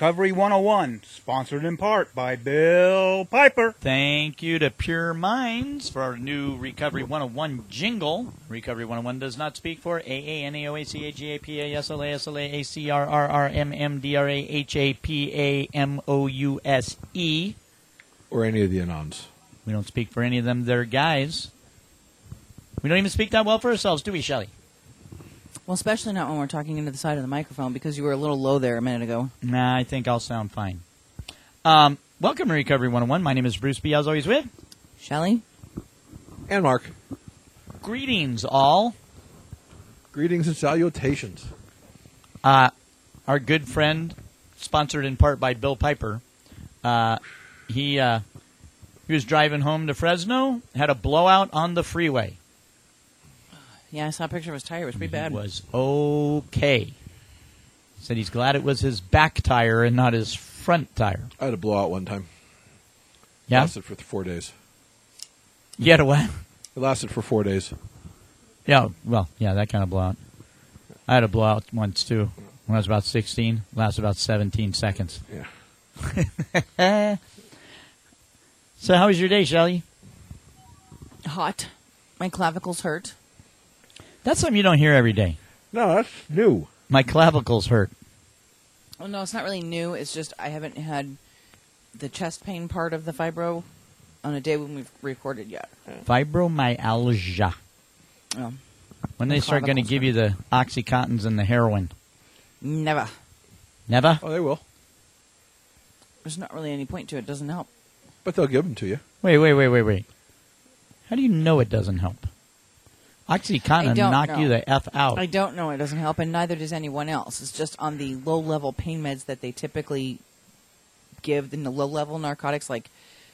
Recovery 101, sponsored in part by Bill Piper. Thank you to Pure Minds for our new Recovery 101 jingle. Recovery 101 does not speak for AANAOACAGAPASLASLAACRRRMMDRAHAPAMOUSE. Or any of the anons. We don't speak for any of them. They're guys. We don't even speak that well for ourselves, do we, Shelley? Well, especially not when we're talking into the side of the microphone, because you were a little low there a minute ago. Nah, I think I'll sound fine. Welcome to Recovery 101. My name is Bruce B. As always with Shelley? And Mark. Greetings, all. Greetings and salutations. Our good friend, sponsored in part by Bill Piper, he was driving home to Fresno, had a blowout on the freeway. Yeah, I saw a picture of his tire. It was pretty bad. He was okay. Said he's glad it was his back tire and not his front tire. I had a blowout one time. Yeah? It lasted for 4 days. You had a what? It lasted for 4 days. Yeah, well, yeah, that kind of blowout. I had a blowout once, too, when I was about 16. Lasted about 17 seconds. Yeah. So how was your day, Shelley? Hot. My clavicles hurt. That's something you don't hear every day. No, that's new. My clavicles hurt. Oh, no, it's not really new. It's just I haven't had the chest pain part of the fibro on a day when we've recorded yet. Fibromyalgia. Oh. When they start going to give you the Oxycontins and the heroin? Never. Never? Oh, they will. There's not really any point to it. It doesn't help. But they'll give them to you. Wait. How do you know it doesn't help? Oxycontin knock you the F out. I don't know it doesn't help, and neither does anyone else. It's just on the low-level pain meds that they typically give in the low-level narcotics, like,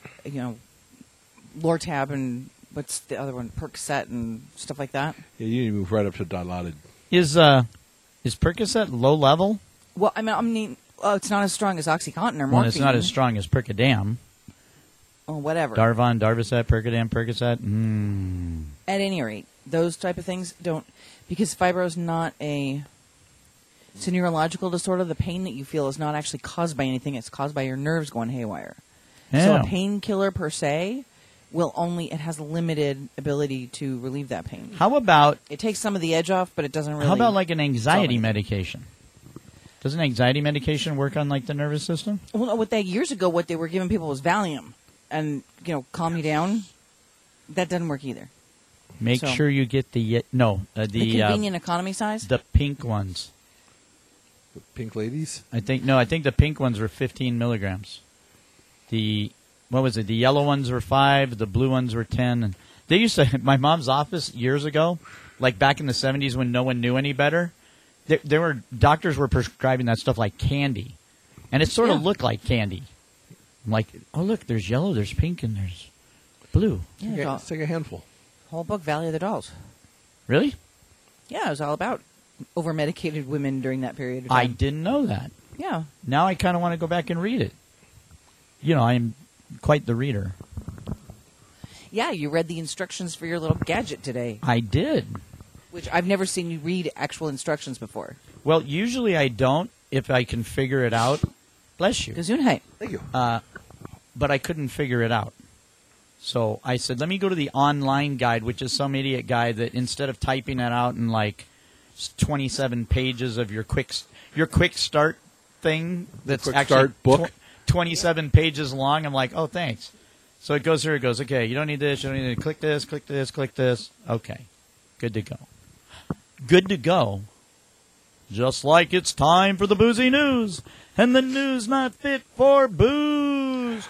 Lortab and what's the other one, Percocet and stuff like that. Yeah, you need to move right up to Dilaudid. Is Percocet low level? Well, I mean, it's not as strong as Oxycontin or morphine. Well, it's not as strong as Percodam. Oh, whatever. Darvon, Darvocet, Percodam, Percocet. At any rate, those type of things don't, because fibro is not it's a neurological disorder. The pain that you feel is not actually caused by anything. It's caused by your nerves going haywire. Yeah. So a painkiller per se it has limited ability to relieve that pain. How about... It takes some of the edge off, but it doesn't really... How about like an anxiety medication? Doesn't anxiety medication work on like the nervous system? Well, what they were giving people was Valium. And, calm you down. That doesn't work either. Make sure you get the convenient economy size? The pink ones. The pink ladies? I think the pink ones were 15 milligrams. What was it? The yellow ones were 5, the blue ones were 10. And they used to, my mom's office years ago, like back in the 70s when no one knew any better, doctors were prescribing that stuff like candy. And it sort of looked like candy. I'm like, oh, look, there's yellow, there's pink, and there's blue. Yeah, let's take a handful. Whole book, Valley of the Dolls. Really? Yeah, it was all about over-medicated women during that period of time. I didn't know that. Yeah. Now I kind of want to go back and read it. I'm quite the reader. Yeah, you read the instructions for your little gadget today. I did. Which I've never seen you read actual instructions before. Well, usually I don't if I can figure it out. Bless you. Gesundheit. Thank you. But I couldn't figure it out. So I said, let me go to the online guide, which is some idiot guy that instead of typing it out in like 27 pages of your quick start thing that's quick actually start book. 27 pages long, I'm like, oh, thanks. So it goes through, it goes, okay, you don't need this, you don't need to click this, click this, click this. Okay, good to go. Good to go. Just like it's time for the boozy news, and the news not fit for booze.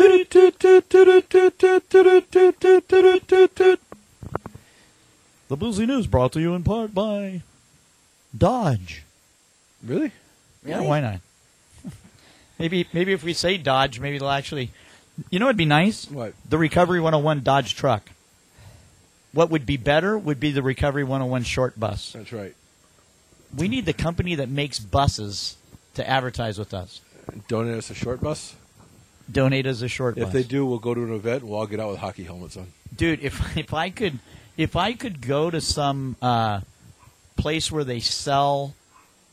The boozy news brought to you in part by Dodge. Really? Yeah, why not? Maybe if we say Dodge, maybe they'll actually... You know what would be nice? What? The Recovery 101 Dodge truck. What would be better would be the Recovery 101 short bus. That's right. We need the company that makes buses to advertise with us. Donate us a short bus? Donate us a short bus. If they do, we'll go to an event and we'll all get out with hockey helmets on. Dude, if I could go to some place where they sell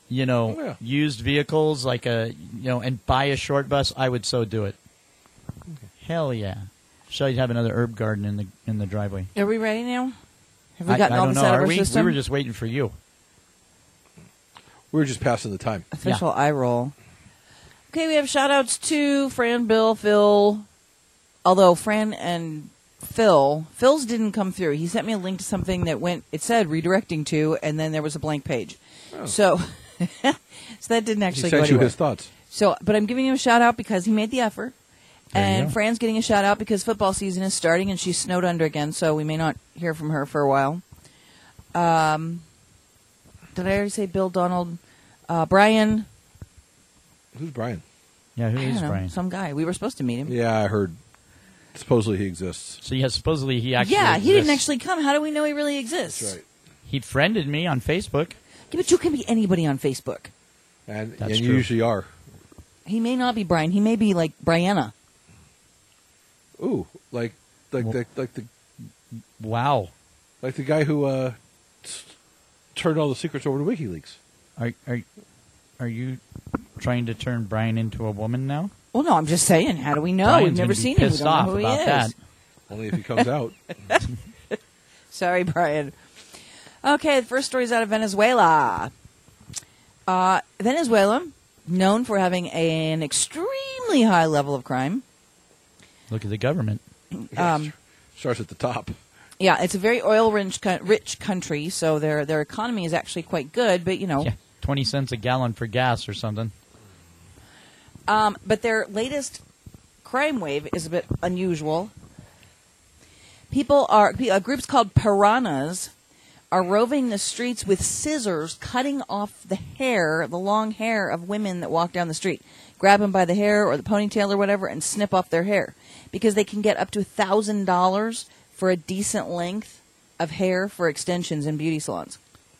Oh, yeah. used vehicles like and buy a short bus, I would so do it. Hell yeah. So you'd have another herb garden in the driveway. Are we ready now? Have we I gotten all don't this know. out of Are our we? system? We were just waiting for you. We were just passing the time. Official eye roll. Okay, we have shout-outs to Fran, Bill, Phil. Although Fran and Phil's didn't come through. He sent me a link to something that it said redirecting to, and then there was a blank page. Oh. So that didn't He actually go sent you anywhere. his thoughts. So, but I'm giving him a shout-out because he made the effort. There you And go. Fran's getting a shout-out because football season is starting, and she's snowed under again, so we may not hear from her for a while. Did I already say Bill, Donald, Brian? Who's Brian? Yeah, who I is don't know, Brian? some guy. We were supposed to meet him. Yeah, I heard. Supposedly he exists. So yeah, supposedly he actually Yeah, he didn't exists. actually come. How do we know he really exists? That's right. He friended me on Facebook. Yeah, but you can be anybody on Facebook. And That's you true. usually are. He may not be Brian. He may be like Brianna. Ooh, like the Wow. like the guy who turned all the secrets over to WikiLeaks. Are you trying to turn Brian into a woman now? Well, no, I'm just saying. How do we know? Brian's We've never gonna be seen him. We pissed don't off know who he about is. that. Only if he comes out. Sorry, Brian. Okay, the first story is out of Venezuela. Venezuela, known for having an extremely high level of crime. Look at the government. Starts at the top. Yeah, it's a very oil-rich country, so their economy is actually quite good. But Yeah, 20 cents a gallon for gas or something. But their latest crime wave is a bit unusual. Groups called piranhas are roving the streets with scissors, cutting off the long hair of women that walk down the street. Grab them by the hair or the ponytail or whatever and snip off their hair. Because they can get up to $1,000 for a decent length of hair for extensions in beauty salons.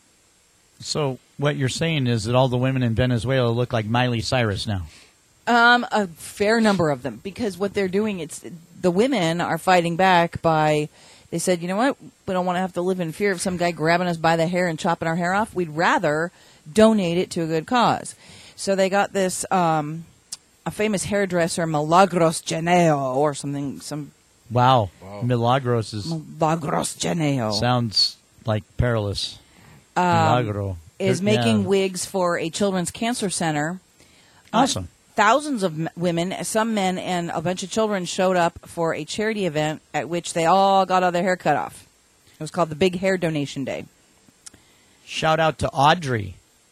So what you're saying is that all the women in Venezuela look like Miley Cyrus now. A fair number of them, because what they're doing, the women are fighting back by, they said, you know what, we don't want to have to live in fear of some guy grabbing us by the hair and chopping our hair off. We'd rather donate it to a good cause. So they got this, a famous hairdresser, Milagros Janeo, or something, Wow. Milagros Milagros Janeo. sounds like perilous. Milagro. Is making wigs for a children's cancer center. Awesome. Thousands of women, some men, and a bunch of children showed up for a charity event at which they all got all their hair cut off. It was called the Big Hair Donation Day. Shout out to Audrey,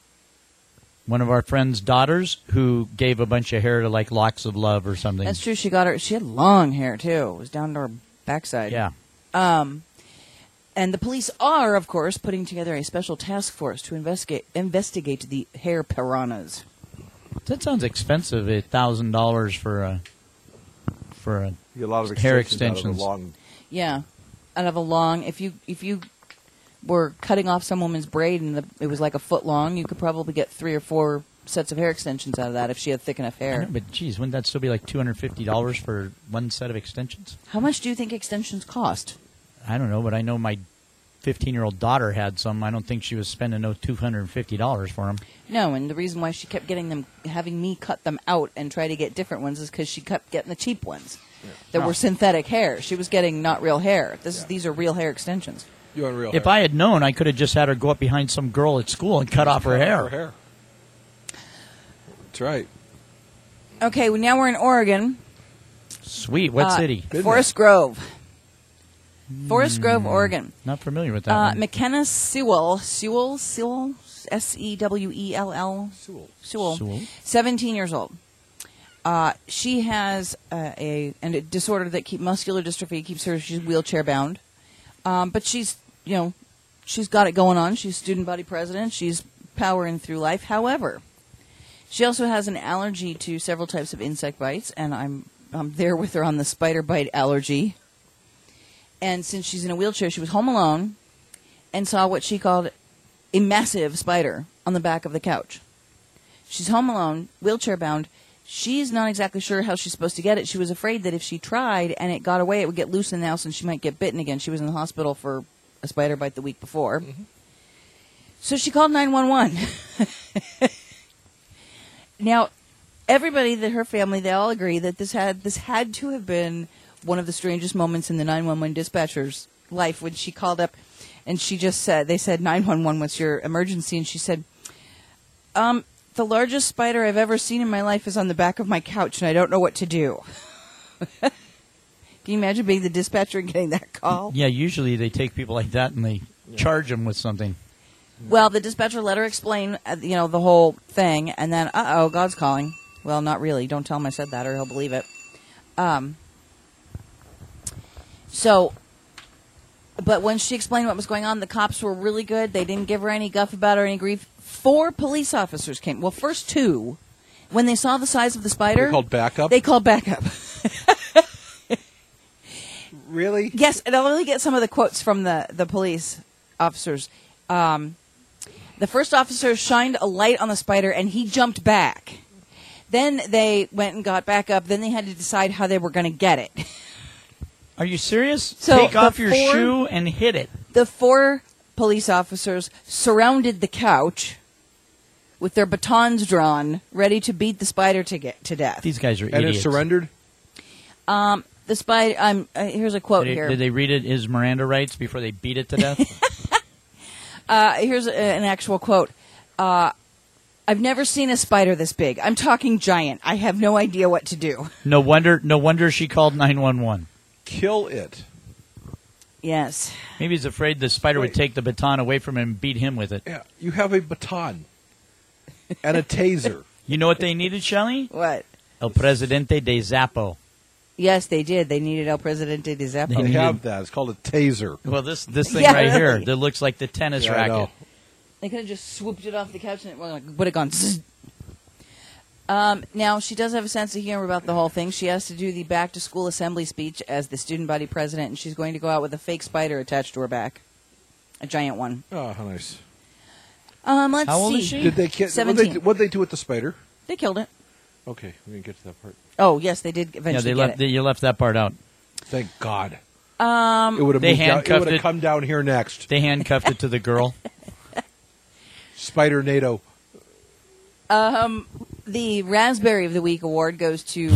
one of our friend's daughters, who gave a bunch of hair to like Locks of Love or something. That's true. She had long hair too. It was down to her backside. Yeah. And the police are, of course, putting together a special task force to investigate the hair piranhas. That sounds expensive. $1,000 for a You get a lot of hair extensions. Out of extensions. a long, Yeah, out of a long. If you were cutting off some woman's braid and it was like a foot long, you could probably get 3 or 4 sets of hair extensions out of that if she had thick enough I hair. know, but geez, wouldn't that still be like $250 for one set of extensions? How much do you think extensions cost? I don't know, but I know my 15-year-old daughter had some. I don't think she was spending no $250 for them. No, and the reason why she kept having me cut them out and try to get different ones is because she kept getting the cheap ones that were synthetic hair. She was getting not real hair. These are real hair extensions. you want real If hair. I had known, I could have just had her go up behind some girl at school and cut off her hair. That's right. Okay, well, now we're in Oregon. Sweet. What city? Forest Grove. Forest Grove, Oregon. Not familiar with that one. McKenna Sewell, S-E-W-E-L-L, Sewell. 17 years old. She has a disorder that muscular dystrophy keeps her. She's wheelchair bound, but she's got it going on. She's student body president. She's powering through life. However, she also has an allergy to several types of insect bites, and I'm there with her on the spider bite allergy. And since she's in a wheelchair, she was home alone and saw what she called a massive spider on the back of the couch. She's home alone, wheelchair bound. She's not exactly sure how she's supposed to get it. She was afraid that if she tried and it got away, it would get loose in the house and she might get bitten again. She was in the hospital for a spider bite the week before. Mm-hmm. So she called 911. Now, everybody, that her family, they all agree that this had to have been one of the strangest moments in the 911 dispatcher's life when she called up and she just said, they said, 911, what's your emergency? And she said, the largest spider I've ever seen in my life is on the back of my couch and I don't know what to do. Can you imagine being the dispatcher and getting that call? Yeah, usually they take people like that and they charge them with something. Well, the dispatcher let her explain, the whole thing, and then, God's calling. Well, not really. Don't tell him I said that, or he'll believe it. But when she explained what was going on, the cops were really good. They didn't give her any guff about her, any grief. 4 police officers came. Well, first 2. When they saw the size of the spider, They called backup? They called backup. Really? Yes, and I'll only get some of the quotes from the police officers. The first officer shined a light on the spider, and he jumped back. Then they went and got back up. Then they had to decide how they were going to get it. Are you serious? So Take off your before- shoe and hit it. The 4 police officers surrounded the couch with their batons drawn, ready to beat the spider to death. These guys are And idiots. it surrendered? The spider. Here's a quote here. Did they read it as Miranda rights before they beat it to death? Here's an actual quote. I've never seen a spider this big. I'm talking giant. I have no idea what to do. No wonder she called 911. Kill it. Yes. Maybe he's afraid the spider would Wait. take the baton away from him and beat him with it. Yeah, you have a baton and a taser. You know what they needed, Shelley? What? El Presidente de Zappo. Yes, they did. They needed El Presidente de Zappo. They needed- have that. It's called a taser. Well, this thing Yeah, right here really. that looks like the tennis Yeah, I racket. know. They could have just swooped it off the couch and it would have gone. Zzz. Now, she does have a sense of humor about the whole thing. She has to do the back-to-school assembly speech as the student body president, and she's going to go out with a fake spider attached to her back. A giant one. Oh, how nice. Let's How old see. is she? Did they kill? 17. What'd they do with the spider? They killed it. Okay, we didn't get to that part. Oh, yes, they did Yeah, eventually they get left. it. You left that part out. Thank God. It would have They moved down. It handcuffed would have it. come down here next. They handcuffed it to the girl. Spider NATO. The Raspberry of the Week award goes to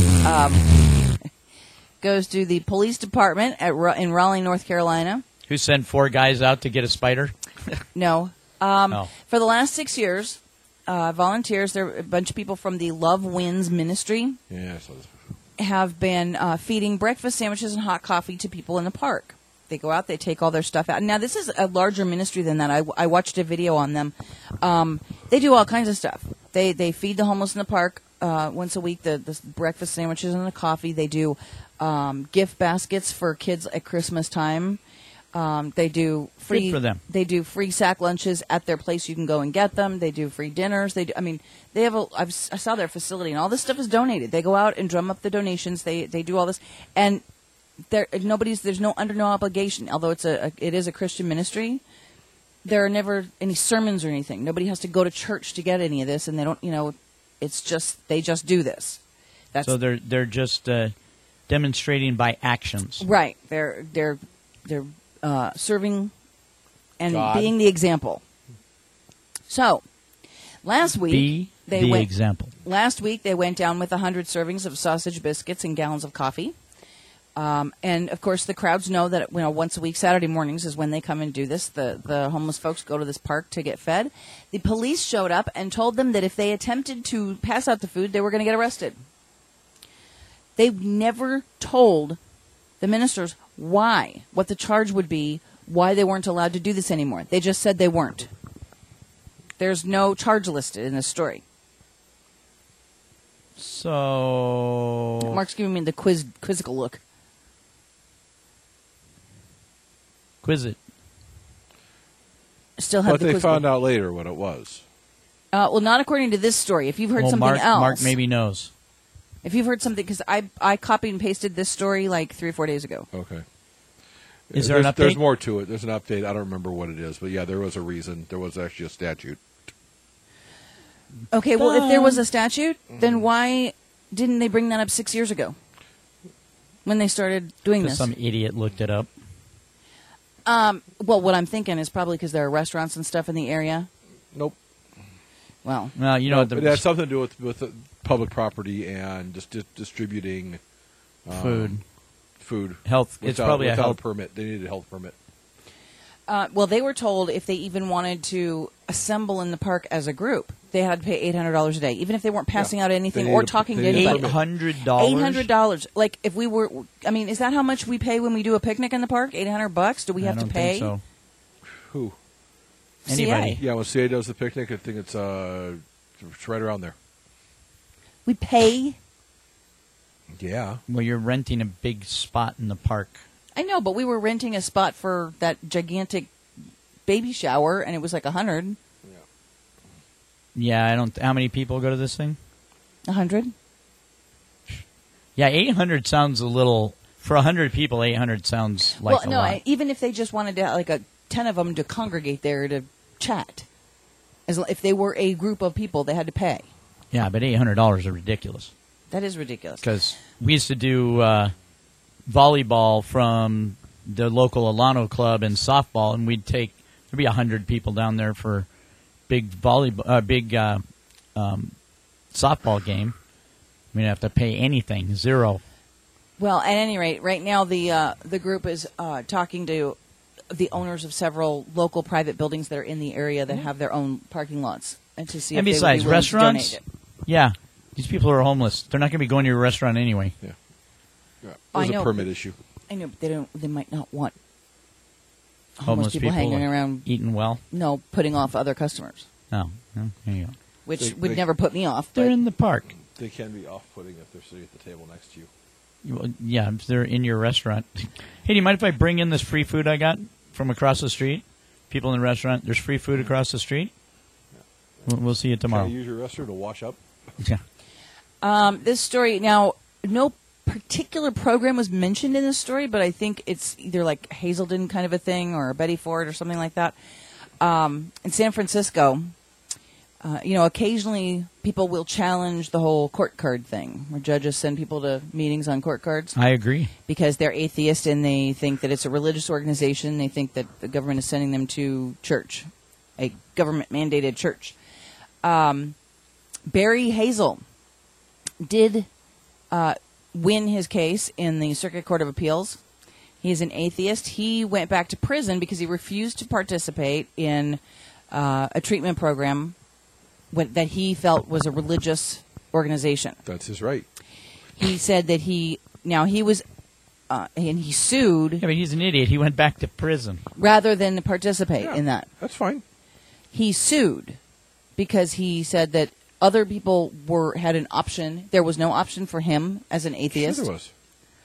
the police department in Raleigh, North Carolina. Who sent 4 guys out to get a spider? No. Oh. For the last 6 years, volunteers, there are a bunch of people from the Love Wins Ministry Yeah, I saw this. have been feeding breakfast sandwiches and hot coffee to people in the park. They go out, they take all their stuff out. Now, this is a larger ministry than that. I watched a video on them. They do all kinds of stuff. They feed the homeless in the park once a week, the breakfast sandwiches and the coffee. They do gift baskets for kids at Christmas time. They do free Good for them. They do free sack lunches at their place. You can go and get them. They do free dinners. They have I saw their facility, and all this stuff is donated. They go out and drum up the donations. They do all this, and there's under no obligation. Although it is a Christian ministry, there are never any sermons or anything. Nobody has to go to church to get any of this, and they don't. It's just they just do this. That's So they're just demonstrating by actions. right. They're serving and God. being the example. So last week Be they the went. example. Last week they went down with 100 servings of sausage biscuits and gallons of coffee. And of course, the crowds know that once a week, Saturday mornings is when they come and do this. The homeless folks go to this park to get fed. The police showed up and told them that if they attempted to pass out the food, they were going to get arrested. They never told the ministers what the charge would be, why they weren't allowed to do this anymore. They just said they weren't. There's no charge listed in this story. So Mark's giving me the quizzical look. quiz it. Still have But the they quizzical. found out later what it was. Well, not according to this story. If you've heard Well, something Mark, else, Mark maybe knows. If you've heard something, because I copied and pasted this story like 3 or 4 days ago. Okay. Is there an There's update? more to it. There's an update. I don't remember what it is, but yeah, there was a reason. There was actually a statute. Okay, well, if there was a statute, then why didn't they bring that up 6 years ago when they started doing Because this? some idiot looked it up. Well, what I'm thinking is probably because there are restaurants and stuff in the area. Nope. Well, Well, you know, It has something to do with the public property and just distributing food. health. It's probably a without health. a permit. They needed a health permit. well, they were told if they even wanted to assemble in the park as a group, they had to pay $800 a day, even if they weren't passing out anything They or need a- talking to they need a anybody. permit. $800. $800. Like if we were, I mean, is that how much we pay when we do a picnic in the park? $800? Do we have I don't to pay? think so. Who? Anybody. Yeah, when CA does the picnic, I think it's right around there. We pay. Yeah. Well, you're renting a big spot in the park. I know, but we were renting a spot for that gigantic baby shower, and it was like $100. Yeah, I don't. How many people go to this thing? 100. Yeah, 800 sounds a little. For 100 people, 800 sounds like Well, a no, lot. even if they just wanted to, like 10 of them to congregate there to chat, if they were a group of people, they had to pay. Yeah, but $800 are ridiculous. That is ridiculous. Because we used to do volleyball from the local Alano club and softball, and there'd be 100 people down there for big softball game. We didn't have to pay anything, zero. Well, at any rate, right now the group is talking to the owners of several local private buildings that are in the area that have their own parking lots, and to see And if besides, they would be willing to restaurants, donate it. yeah, these people are homeless. They're not going to be going to your restaurant anyway. Yeah. It I was a know. permit issue. I know, but they don't. They might not want Homeless people hanging around. eating well. No, putting off other customers, No, there you go. which They- would they- never put me off. They're But in the park. They can be off-putting if they're sitting at the table next to you. Yeah, if they're in your restaurant. Hey, do you mind if I bring in this free food I got from across the street? People in the restaurant, there's free food across the street. We'll see you tomorrow. Can I use your restroom to wash up? Yeah. this story now, no particular program was mentioned in this story, but I think it's either like Hazelden kind of a thing or Betty Ford or something like that. In San Francisco, occasionally people will challenge the whole court card thing, where judges send people to meetings on court cards I agree. because they're atheist and they think that it's a religious organization. They think that the government is sending them to church, a government-mandated church. Barry Hazel did win his case in the Circuit Court of Appeals. He's an atheist. He went back to prison because he refused to participate in a treatment program that he felt was a religious organization. That's his right. He said that he was, and he sued Yeah, but he's an idiot. He went back to prison. rather than participate Yeah. in that. That's fine. He sued because he said that other people had an option. There was no option for him as an atheist. Sure there was.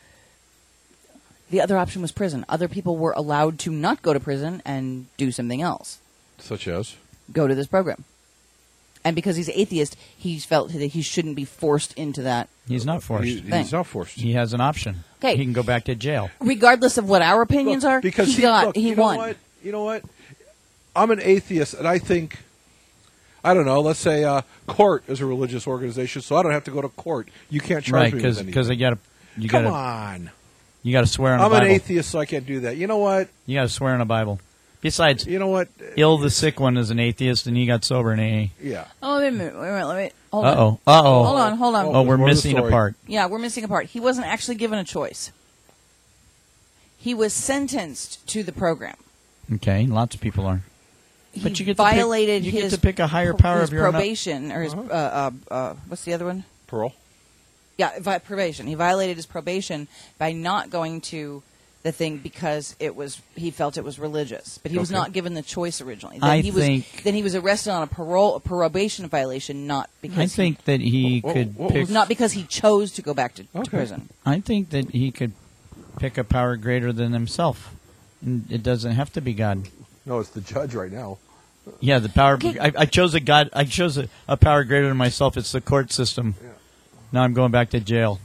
The other option was prison. Other people were allowed to not go to prison and do something else. Such as? Go to this program. And because he's atheist, he felt that he shouldn't be forced into that. He's not forced. He's not forced. He has an option. Okay. He can go back to jail. Regardless of what our opinions are, Because he look, he you know won. what? You know what? I'm an atheist, and I think, I don't know, let's say court is a religious organization, so I don't have to go to court. You can't charge Right, me with because anything. you Come got to on. you got to swear on a I'm Bible. an atheist, so I can't do that. You know what? You got to swear on a Bible. Besides, You know what? Ill the sick one is an atheist, and he got sober in AA. Yeah. Oh, wait a minute. Let me. Hold on. Uh-oh. Uh-oh. Hold on. Oh, there's we're more to the missing a story. part. Yeah, we're missing a part. He wasn't actually given a choice. He was sentenced to the program. Okay, lots of people are. But He you get to pick- violated you get his to pick a higher power his of your own- probation or his what's the other one? Parole. Yeah, probation. He violated his probation by not going to the thing because he felt it was religious, but he was Okay. not given the choice originally. Then I he was arrested on a probation violation, not because I think that he could what pick. was- not because he chose to go back to Okay. prison. I think that he could pick a power greater than himself. And it doesn't have to be God. No, it's the judge right now. Yeah, the power. Okay. I chose a God. I chose a power greater than myself. It's the court system. Yeah. Now I'm going back to jail.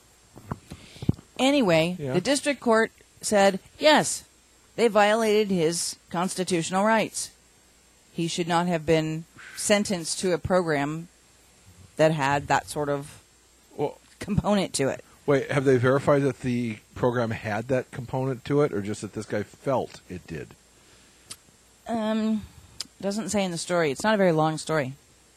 Anyway, Yeah. the district court said, yes, they violated his constitutional rights. He should not have been sentenced to a program that had that sort of Well, component to it. Wait, have they verified that the program had that component to it, or just that this guy felt it did? Doesn't say in the story. It's not a very long story.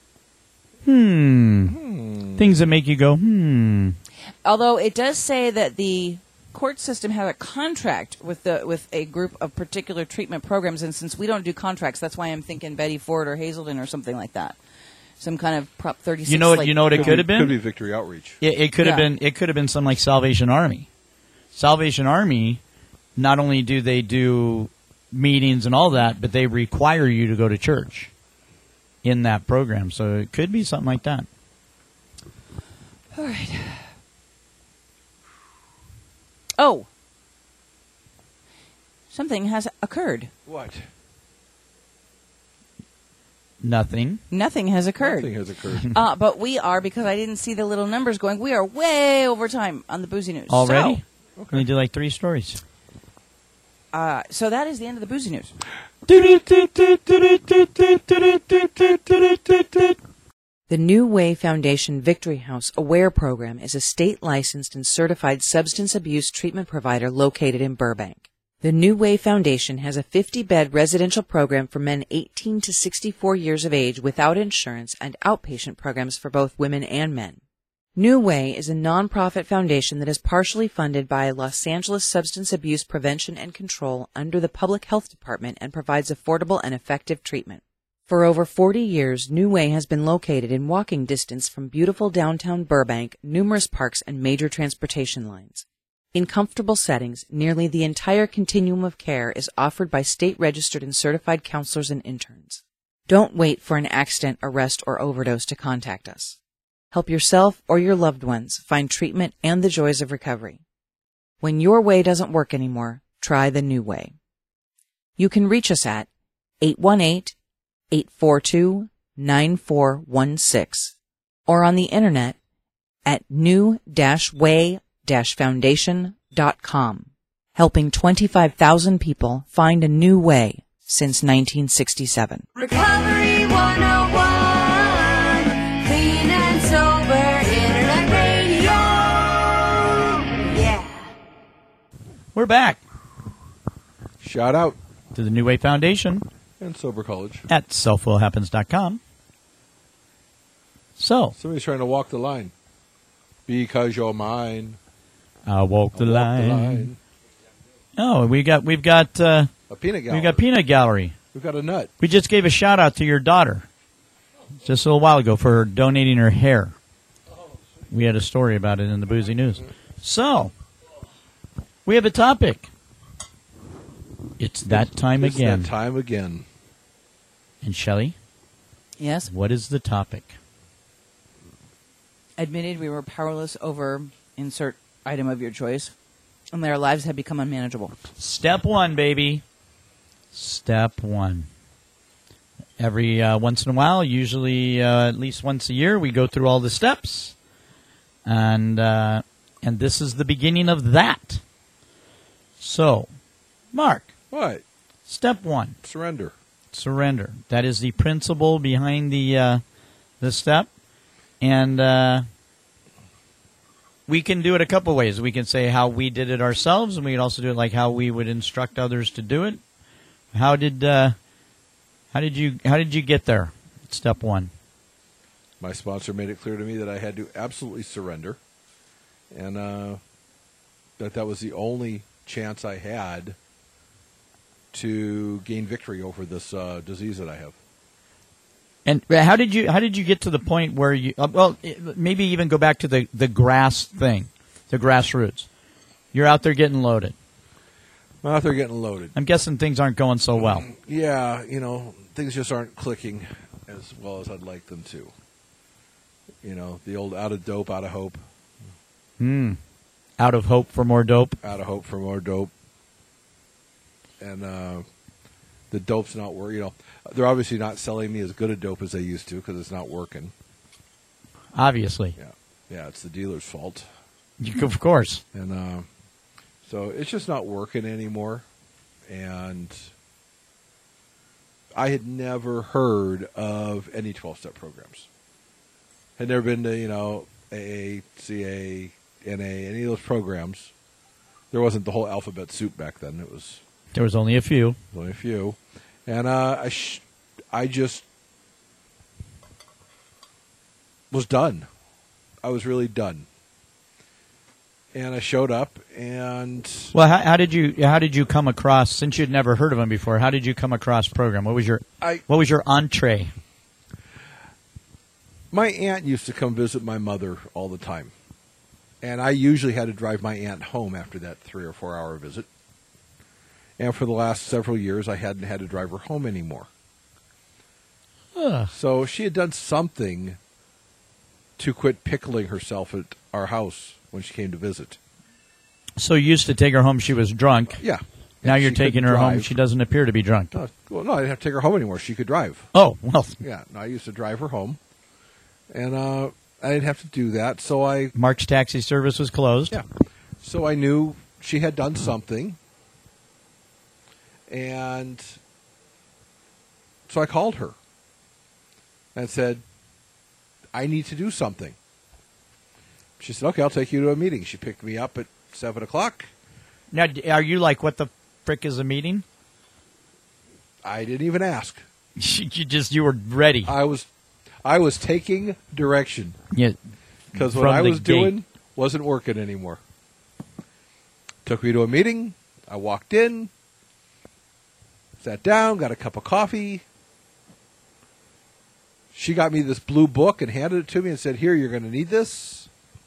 Things that make you go, Although it does say that the court system had a contract with a group of particular treatment programs, and since we don't do contracts, that's why I'm thinking Betty Ford or Hazelden or something like that. Some kind of Prop 36. You know what it could have been? Could be Victory Outreach. It could have Yeah. been. It could have been some like Salvation Army. Salvation Army, not only do they do meetings and all that, but they require you to go to church in that program. So it could be something like that. All right. Oh. Something has occurred. What? Nothing. Nothing has occurred. Nothing has occurred. But we are, because I didn't see the little numbers going, we are way over time on the Boozy News. Already? We did like 3 stories. So that is the end of the Boozy News. The New Way Foundation Victory House Aware Program is a state-licensed and certified substance abuse treatment provider located in Burbank. The New Way Foundation has a 50-bed residential program for men 18 to 64 years of age without insurance and outpatient programs for both women and men. New Way is a nonprofit foundation that is partially funded by Los Angeles Substance Abuse Prevention and Control under the Public Health Department and provides affordable and effective treatment. For over 40 years, New Way has been located in walking distance from beautiful downtown Burbank, numerous parks, and major transportation lines. In comfortable settings, nearly the entire continuum of care is offered by state-registered and certified counselors and interns. Don't wait for an accident, arrest, or overdose to contact us. Help yourself or your loved ones find treatment and the joys of recovery. When your way doesn't work anymore, try the New Way. You can reach us at 818-842-9416 or on the internet at new-way-foundation.com, helping 25,000 people find a new way since 1967. Recovery 101, clean and sober internet radio. Yeah. We're back Shout out to the New Way Foundation and Sober College. at selfwillhappens.com. So, Somebody's trying to walk the line. Because you're mine. I'll walk the Walk line. Oh, we've got A peanut gallery. we got Peanut Gallery. We've got a nut. We just gave a shout out to your daughter just a little while ago for donating her hair. We had a story about it in the Boozy News. So, we have a topic. It's that time It's again. that time again. And Shelley, Yes? what is the topic? Admitted we were powerless over insert item of your choice, and their lives had become unmanageable. Step 1, baby. Step 1. Every once in a while, usually at least once a year, we go through all the steps. And this is the beginning of that. So, Mark, What? step 1, Surrender. surrender. That is the principle behind the step. And we can do it a couple ways. We can say how we did it ourselves, and we can also do it like how we would instruct others to do it. How did you get there? Step 1. My sponsor made it clear to me that I had to absolutely surrender, and that was the only chance I had to gain victory over this disease that I have. And how did you get to the point where you maybe even go back to the grass thing, the grassroots. You're out there getting loaded. I'm out there getting loaded. I'm guessing things aren't going so well. Yeah, things just aren't clicking as well as I'd like them to. The old out of dope, out of hope. Out of hope for more dope. Out of hope for more dope. And the dope's not working. They're obviously not selling me as good a dope as they used to because it's not working. Obviously, Yeah, it's the dealer's fault. of course. And so it's just not working anymore. And I had never heard of any 12-step programs. Had never been to, AA, CA, in any of those programs. There wasn't the whole alphabet soup back then. It was There was only a few. only a few. And I just was done. I was really done. And I showed up, and Well, how did you come across, since you'd never heard of them before? How did you come across program? What was your entree? my aunt used to come visit my mother all the time. And I usually had to drive my aunt home after that 3 or 4 hour visit. And for the last several years, I hadn't had to drive her home anymore. So she had done something to quit pickling herself at our house when she came to visit. So you used to take her home. She was drunk. Yeah. Now And you're she taking couldn't her home. drive. She doesn't appear to be drunk. No, I didn't have to take her home anymore. She could drive. Oh, well, Yeah, no, I used to drive her home. And I didn't have to do that, so Mark's taxi service was closed. Yeah. So I knew she had done something. And so I called her and said, I need to do something. She said, okay, I'll take you to a meeting. She picked me up at 7 o'clock. Now, are you like, what the frick is a meeting? I didn't even ask. You were ready. I was taking direction Yeah. because what From I the was gate. doing wasn't working anymore. Took me to a meeting. I walked in, sat down, got a cup of coffee. She got me this blue book and handed it to me and said, here, you're going to need this.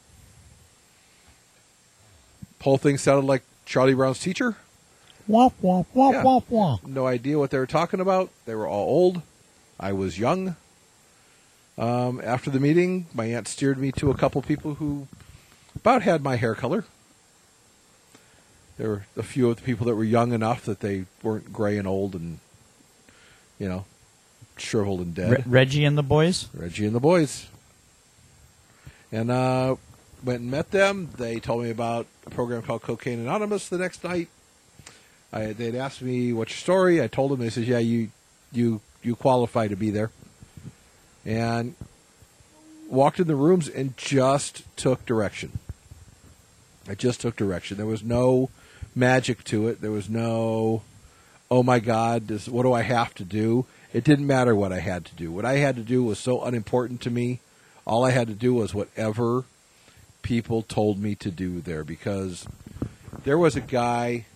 Whole thing sounded like Charlie Brown's teacher. Womp, womp, womp, Yeah. womp, womp. No idea what they were talking about. They were all old. I was young. After the meeting, my aunt steered me to a couple people who about had my hair color. There were a few of the people that were young enough that they weren't gray and old and, shriveled and dead. Reggie and the boys? Reggie and the boys. And went and met them. They told me about a program called Cocaine Anonymous the next night. They'd asked me, what's your story? I told them. They said, yeah, you qualify to be there. And walked in the rooms and just took direction. I just took direction. There was no magic to it. There was no, oh my God, what do I have to do? It didn't matter what I had to do. What I had to do was so unimportant to me. All I had to do was whatever people told me to do there, because there was a guy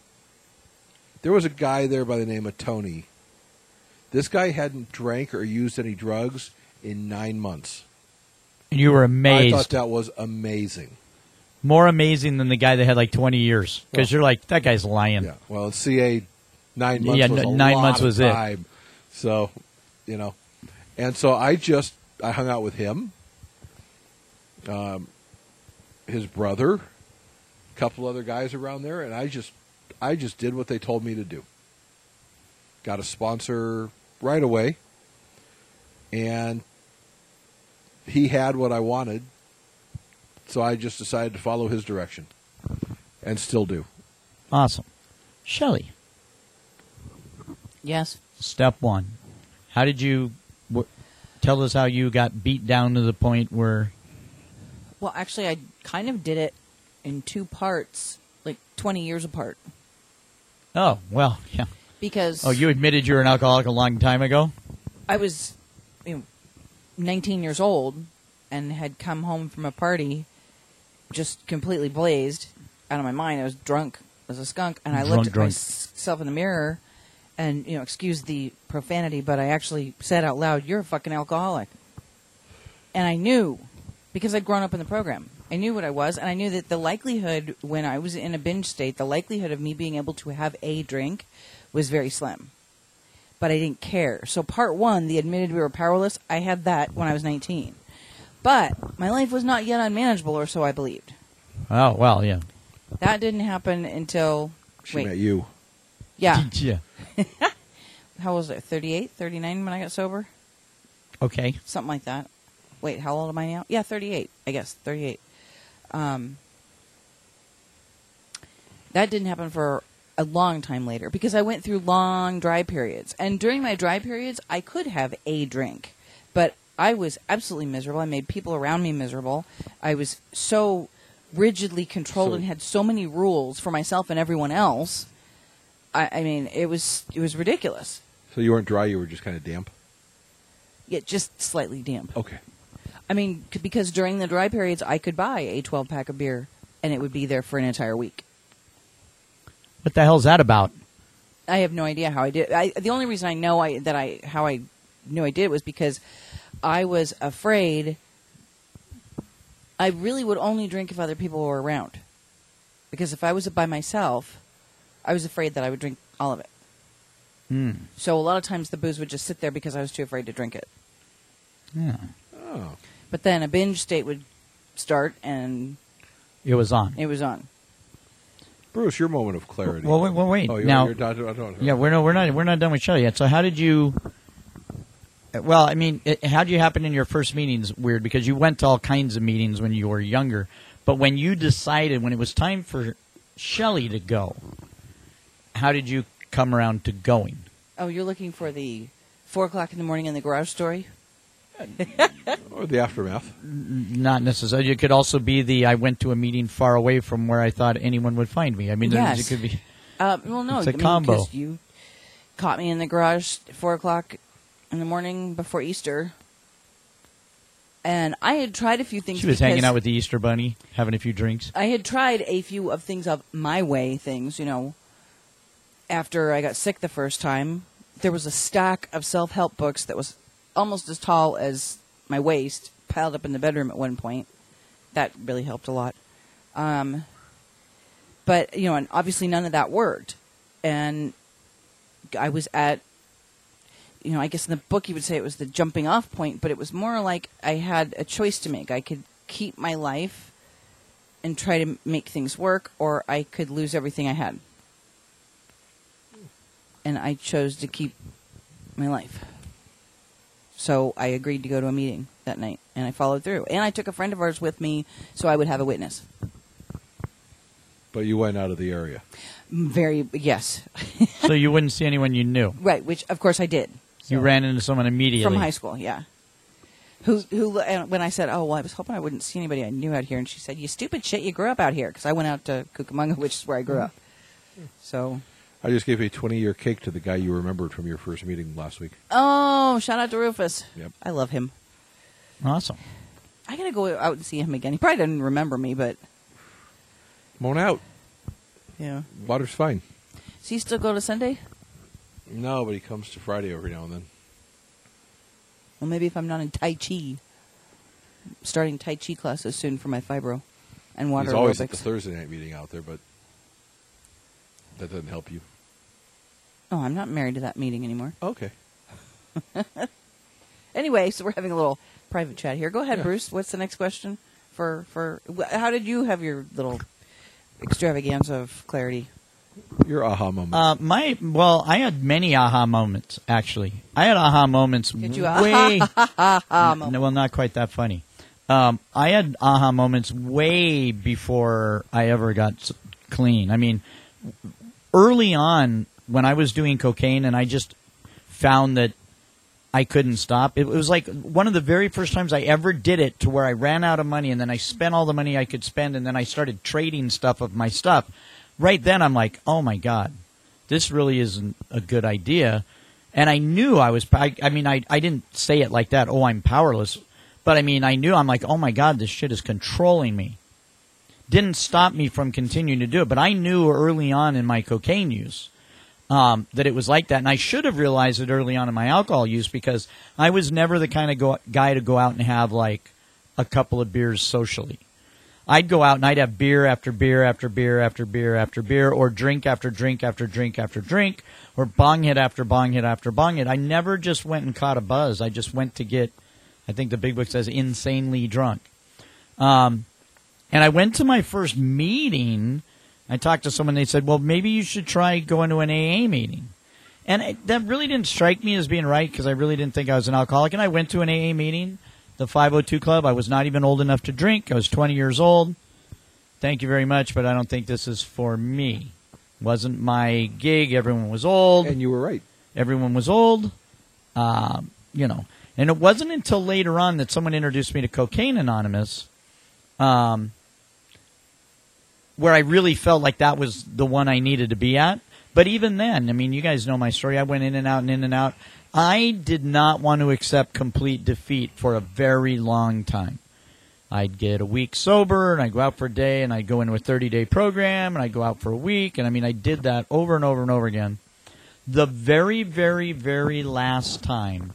there by the name of Tony. This guy hadn't drank or used any drugs in 9 months. And you were I amazed. thought that was amazing. More amazing than the guy that had like 20 years. Because Well, you're like, that guy's lying. Yeah. Well, in CA, 9 months Yeah, was a 9 lot months of was it. time. So, and so I hung out with him, his brother, a couple other guys around there, and I just did what they told me to do. Got a sponsor right away, and he had what I wanted, so I just decided to follow his direction, and still do. Awesome. Shelley, Yes. step one. How did you tell us how you got beat down to the point where... Well, actually, I kind of did it in 2 parts, like 20 years apart. Oh, well, yeah. Because Oh, you admitted you were an alcoholic a long time ago? I was 19 years old and had come home from a party just completely blazed out of my mind. I was drunk as a skunk, and I looked at Drunk. myself in the mirror and, excuse the profanity, but I actually said out loud, "You're a fucking alcoholic." And I knew, because I'd grown up in the program, I knew what I was, and I knew that the likelihood, when I was in a binge state, the likelihood of me being able to have a drink was very slim. But I didn't care. So part 1, the admitted we were powerless, I had that when I was 19. But my life was not yet unmanageable, or so I believed. Oh, well, yeah. That didn't happen until... She met you. Yeah. Yeah. How was it? 38, 39 when I got sober? Okay. Something like that. Wait, how old am I now? Yeah, 38, I guess. 38. That didn't happen for a long time later because I went through long dry periods. And during my dry periods, I could have a drink. But I was absolutely miserable. I made people around me miserable. I was so rigidly controlled So- and had so many rules for myself and everyone else. I mean, it was ridiculous. So you weren't dry; you were just kind of damp. Yet just slightly damp. Okay. I mean, because during the dry periods, I could buy a 12-pack of beer, and it would be there for an entire week. What the hell's that about? I have no idea how I did. The only reason I know how I knew I did it was because I was afraid. I really would only drink if other people were around, because if I was by myself, I was afraid that I would drink all of it. So a lot of times the booze would just sit there because I was too afraid to drink it. Yeah. Oh. But then a binge state would start, and It was on. it was on. Bruce, your moment of clarity. Well, wait. Oh, Now, you're not. yeah, we're not done with Shelley yet. So how did you? Well, I mean, how did you happen in your first meetings? Weird, because you went to all kinds of meetings when you were younger, but when you decided when it was time for Shelley to go, how did you come around to going? Oh, you're looking for the 4:00 in the morning in the garage story? Or the aftermath. Not necessarily. It could also be I went to a meeting far away from where I thought anyone would find me. I mean, Yes. it could be. Well, no, It's a I mean, combo. 'cause you caught me in the garage at 4:00 in the morning before Easter, and I had tried a few things. She was hanging because out with the Easter Bunny, having a few drinks. I had tried a few of things of my way things, After I got sick the first time, there was a stack of self-help books that was almost as tall as my waist, piled up in the bedroom at one point. That really helped a lot. But, and obviously none of that worked. And I was at, I guess in the book you would say it was the jumping off point, but it was more like I had a choice to make. I could keep my life and try to make things work, or I could lose everything I had. And I chose to keep my life. So I agreed to go to a meeting that night, and I followed through. And I took a friend of ours with me so I would have a witness. But you went out of the area. Yes. So you wouldn't see anyone you knew. Right, which of course I did. You ran into someone immediately. From high school, yeah. Who? And when I said, "Oh, well, I was hoping I wouldn't see anybody I knew out here," and she said, "You stupid shit, you grew up out here," because I went out to Cucamonga, which is where I grew up. So, I just gave a 20-year cake to the guy you remembered from your first meeting last week. oh, shout out to Rufus. Yep. I love him. Awesome. I gotta go out and see him again. He probably doesn't remember me, but Come on out. yeah. Water's fine. Does he still go to Sunday? No, but he comes to Friday every now and then. Well, maybe if I'm not in Tai Chi, I'm starting Tai Chi classes soon for my fibro and water He's always at the aerobics. Thursday night meeting out there, but that doesn't help you. Oh, I'm not married to that meeting anymore. Okay. Anyway, so we're having a little private chat here. Go ahead, Yeah. Bruce. What's the next question? How did you have your little extravaganza of clarity? Your aha moment. I had many aha moments. Actually, I had aha moments. Did you way? moment? No, well, not quite that funny. I had aha moments way before I ever got clean. I mean, early on when I was doing cocaine, and I just found that I couldn't stop. It was like one of the very first times I ever did it, to where I ran out of money, and then I spent all the money I could spend, and then I started trading stuff of my stuff. Right then, I'm like, oh my God, this really isn't a good idea. And I knew I was, I didn't say it like that, oh, I'm powerless. But I mean, I knew, I'm like, oh my God, this shit is controlling me. Didn't stop me from continuing to do it. But I knew early on in my cocaine use that it was like that. And I should have realized it early on in my alcohol use, because I was never the kind of guy to go out and have like a couple of beers socially. I'd go out and I'd have beer after beer after beer after beer after beer, or drink after drink after drink after drink, or bong hit after bong hit after bong hit. I never just went and caught a buzz. I just went to get, I think the big book says, insanely drunk. And I went to my first meeting. I talked to someone. They said, well, maybe you should try going to an AA meeting. And that really didn't strike me as being right, because I really didn't think I was an alcoholic. And I went to an AA meeting, the 502 Club. I was not even old enough to drink. I was 20 years old. Thank you very much, but I don't think this is for me. Wasn't my gig. Everyone was old. And you were right. Everyone was old. And it wasn't until later on that someone introduced me to Cocaine Anonymous. where I really felt like that was the one I needed to be at. But even then, I mean, you guys know my story. I went in and out and in and out. I did not want to accept complete defeat for a very long time. I'd get a week sober, and I'd go out for a day, and I'd go into a 30-day program, and I'd go out for a week. And, I mean, I did that over and over and over again. The very, very, very last time,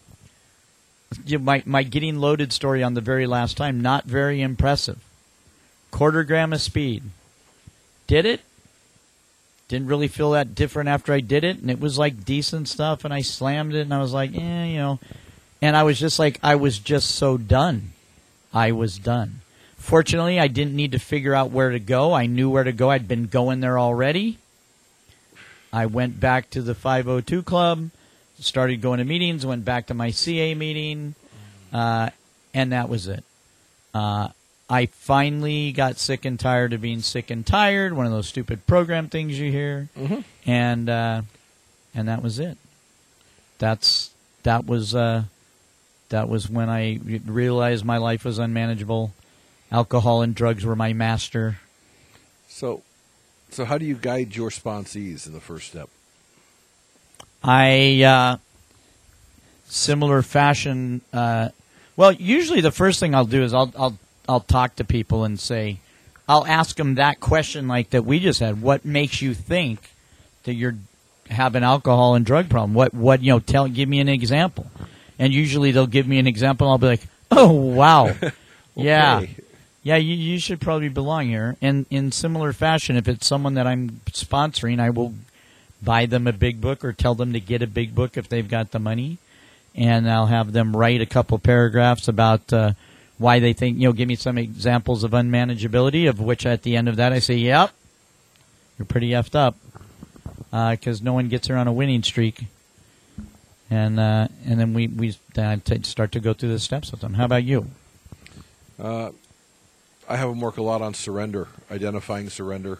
my getting loaded story on the very last time, not very impressive. 1/4 gram of speed. Did it. Didn't really feel that different after I did it, and it was like decent stuff, and I slammed it, and I was like, you know. And I was just like, I was just so done. I was done. Fortunately, I didn't need to figure out where to go. I knew where to go. I'd been going there already. I went back to the 502 Club, started going to meetings, went back to my CA meeting, and that was it. I finally got sick and tired of being sick and tired, one of those stupid program things you hear, and that was it. That was when I realized my life was unmanageable. Alcohol and drugs were my master. So how do you guide your sponsees in the first step? Similar fashion. Well, usually the first thing I'll do is I'll talk to people and say, I'll ask them that question like that we just had. What makes you think that you're have an alcohol and drug problem? What give me an example. And usually they'll give me an example and I'll be like, oh, wow. Yeah. Yeah, you should probably belong here. And in similar fashion, if it's someone that I'm sponsoring, I will buy them a big book or tell them to get a big book if they've got the money. And I'll have them write a couple paragraphs about why they think, give me some examples of unmanageability, of which at the end of that I say, yep, you're pretty effed up, because no one gets her on a winning streak. And then we start to go through the steps with them. How about you? I have them work a lot on surrender, identifying surrender,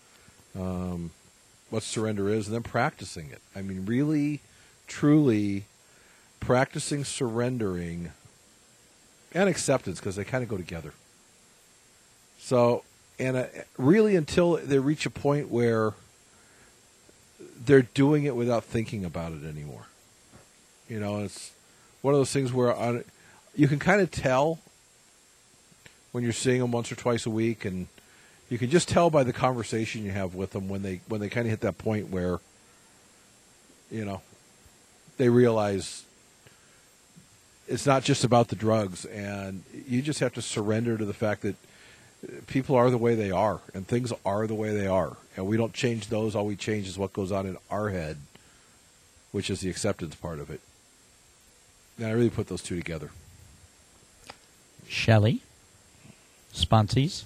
what surrender is, and then practicing it. I mean, really, truly practicing surrendering and acceptance, because they kind of go together. So, and really until they reach a point where they're doing it without thinking about it anymore. It's one of those things where you can kind of tell when you're seeing them once or twice a week, and you can just tell by the conversation you have with them when they kind of hit that point where, they realize it's not just about the drugs, and you just have to surrender to the fact that people are the way they are, and things are the way they are, and we don't change those. All we change is what goes on in our head, which is the acceptance part of it. And I really put those two together. Shelley, sponsees?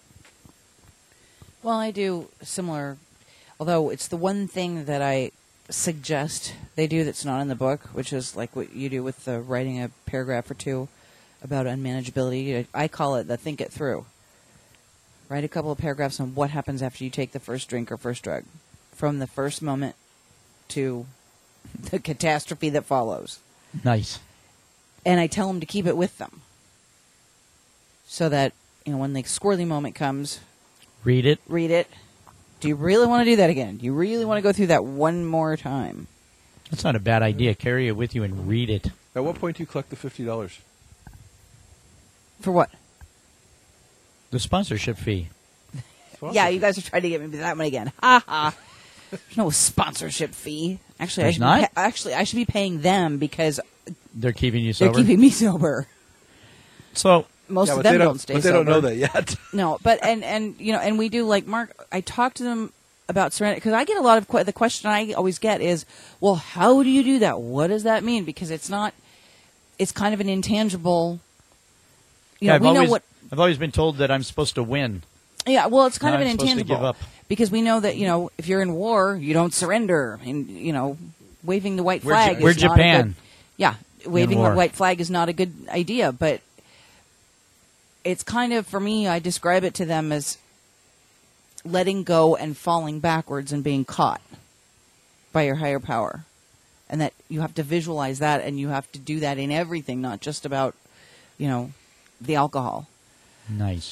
Well, I do similar, although it's the one thing that I suggest they do that's not in the book, which is like what you do with the writing a paragraph or two about unmanageability. I call it the think it through. Write a couple of paragraphs on what happens after you take the first drink or first drug, from the first moment to the catastrophe that follows. Nice. And I tell them to keep it with them, so that when the squirrely moment comes, read it. Do you really want to do that again? Do you really want to go through that one more time? That's not a bad idea. Carry it with you and read it. At what point do you collect the $50? For what? The sponsorship fee. Yeah, you guys are trying to get me that one again. Ha ha. There's no sponsorship fee. Actually, There's not? I should be paying them because they're keeping you sober. they're keeping me sober. So most of them don't stay but they sober. don't know that yet. No, but and we do, like Mark. I talk to them about surrender, because I get a lot of the question I always get is, well, how do you do that? What does that mean? Because it's not. It's kind of an intangible. I've always been told that I'm supposed to win. Yeah, well, it's kind of an I'm supposed to intangible give up. because we know that if you're in war, you don't surrender, and waving the white flag. We're is not Japan. A good, yeah, waving the war. white flag is not a good idea, but it's kind of, for me, I describe it to them as letting go and falling backwards and being caught by your higher power, and that you have to visualize that, and you have to do that in everything, not just about the alcohol. Nice.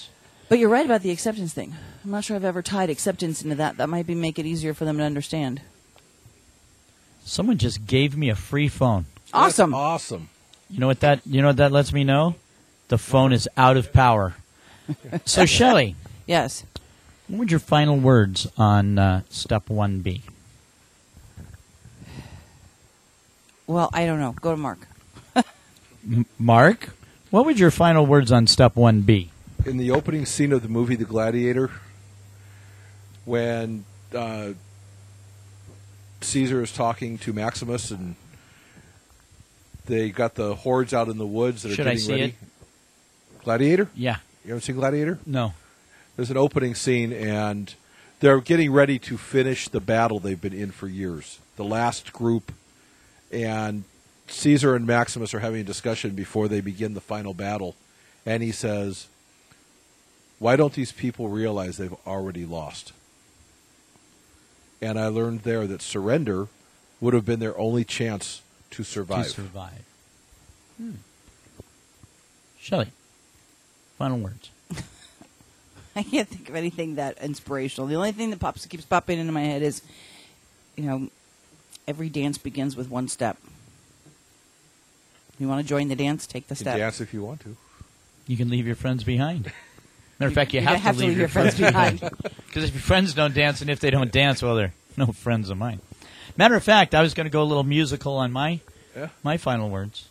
But you're right about the acceptance thing. I'm not sure I've ever tied acceptance into that. That might make it easier for them to understand. Someone just gave me a free phone. Awesome. That's awesome. You know what that lets me know? The phone is out of power. So, Shelley, Yes. what were your final words on step 1B? Well, I don't know. Go to Mark. Mark, what were your final words on step 1B? In the opening scene of the movie The Gladiator, when Caesar is talking to Maximus and they got the hordes out in the woods that are Should I getting see ready. it? Gladiator? Yeah. You haven't seen Gladiator? No. There's an opening scene, and they're getting ready to finish the battle they've been in for years. The last group, and Caesar and Maximus are having a discussion before they begin the final battle. And he says, why don't these people realize they've already lost? And I learned there that surrender would have been their only chance to survive. To survive. Shelley, final words. I can't think of anything that inspirational. The only thing that keeps popping into my head is, every dance begins with one step. You want to join the dance? Take the You can step. dance if you want to. You can leave your friends behind. Matter of fact, you have to leave your friends behind. Because if your friends don't dance, and if they don't dance, well, they're no friends of mine. Matter of fact, I was going to go a little musical on my final words.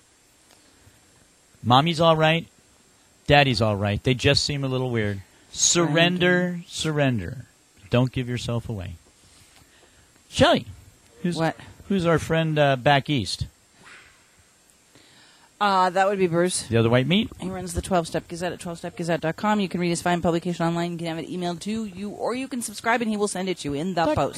Mommy's all right. Daddy's all right. They just seem a little weird. Surrender, surrender. Don't give yourself away. Shelley, who's our friend back east? That would be Bruce. The other white meat? He runs the 12-Step Gazette at 12stepgazette.com. You can read his fine publication online. You can have it emailed to you, or you can subscribe and he will send it to you in the post.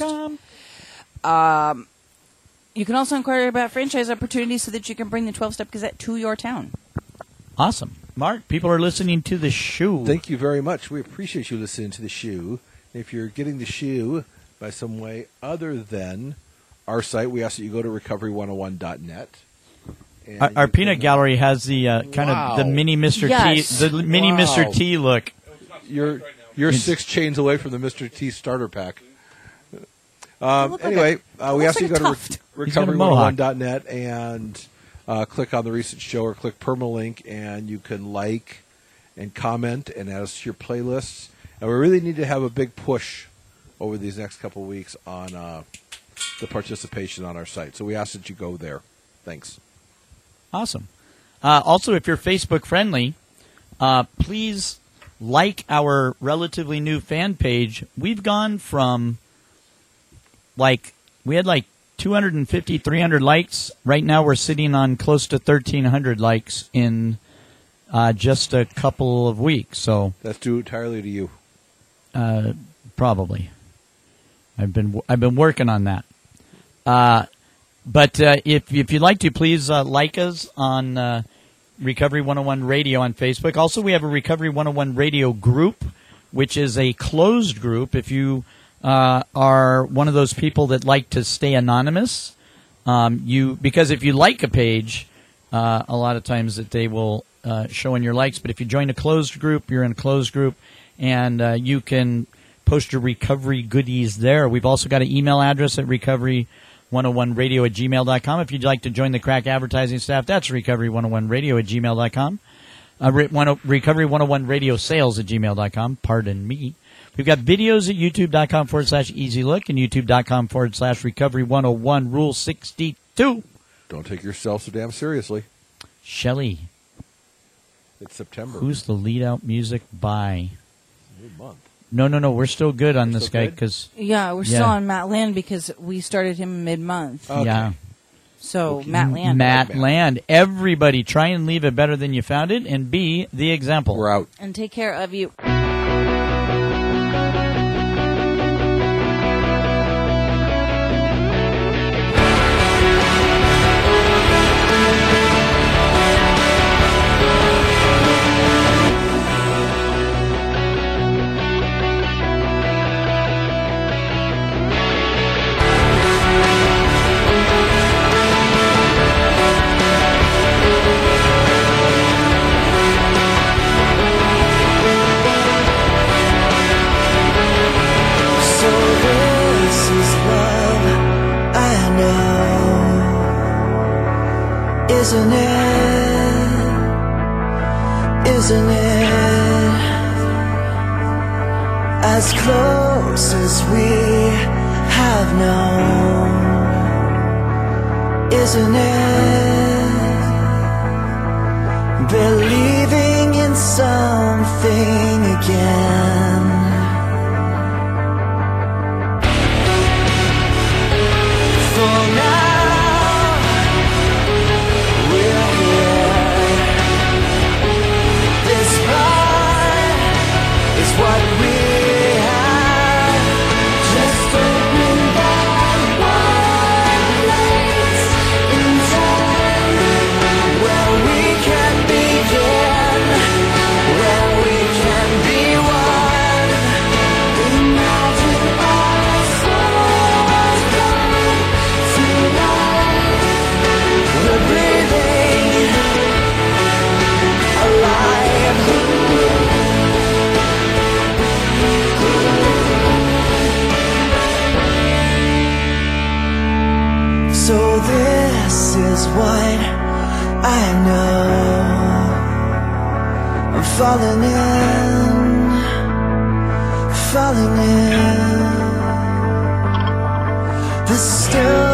You can also inquire about franchise opportunities so that you can bring the 12-Step Gazette to your town. Awesome. Mark, people are listening to the show. Thank you very much. We appreciate you listening to the show. If you're getting the show by some way other than our site, we ask that you go to recovery101.net. Our peanut gallery has the kind of the mini Mr. Yes. T, the mini Wow. Mr. T look. You're 6 chains away from the Mr. T starter pack. look Anyway, we ask you to go tuft. to He's got a mohawk. recovery101.net and click on the recent show or click permalink, and you can like and comment and add us to your playlists. And we really need to have a big push over these next couple of weeks on the participation on our site. So we ask that you go there. Thanks. Awesome. Also, if you're Facebook friendly, please like our relatively new fan page. We've gone from we had 250, 300 likes. Right now we're sitting on close to 1,300 likes in just a couple of weeks. So That's due entirely to you. probably. I've been working on that. But if you'd like to, please like us on Recovery 101 Radio on Facebook. Also, we have a Recovery 101 Radio group, which is a closed group. If you are one of those people that like to stay anonymous, because if you like a page, a lot of times that they will show in your likes. But if you join a closed group, you're in a closed group, and you can post your recovery goodies there. We've also got an email address at recovery101radio@gmail.com. If you'd like to join the crack advertising staff, that's recovery101radio@gmail.com. Recovery101radiosales@gmail.com. Pardon me. We've got videos at youtube.com/easy look and youtube.com/recovery101 rule 62. Don't take yourself so damn seriously. Shelley, It's September. who's the lead out music by? New month. No. We're still good on We're this still guy good? because Yeah, we're Yeah. still on Matt Land because we started him mid-month. Okay. yeah. So, Matt Land. Matt Matt. Land. Everybody try and leave it better than you found it and be the example. We're out. And take care of you. Isn't it? Isn't it? As close as we have known. Isn't it? Believing in something again. For now, we're here. This part is what we have. Just open that one place in time where we can begin, where we can be one. Imagine our souls come to life. We're breathing alive. So this is what I know. I'm falling in. The still